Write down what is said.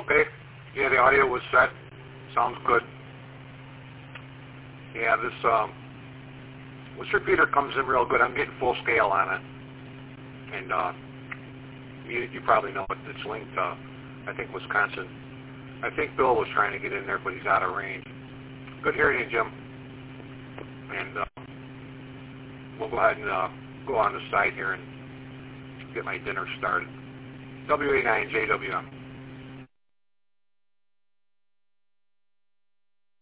Okay. Yeah, the audio was set. Sounds good. Yeah, this repeater comes in real good. I'm getting full scale on it. And you probably know it. It's linked to, I think, Wisconsin. I think Bill was trying to get in there, but he's out of range. Good hearing you, Jim. And we'll go ahead and go on the site here and get my dinner started. WA9JWM.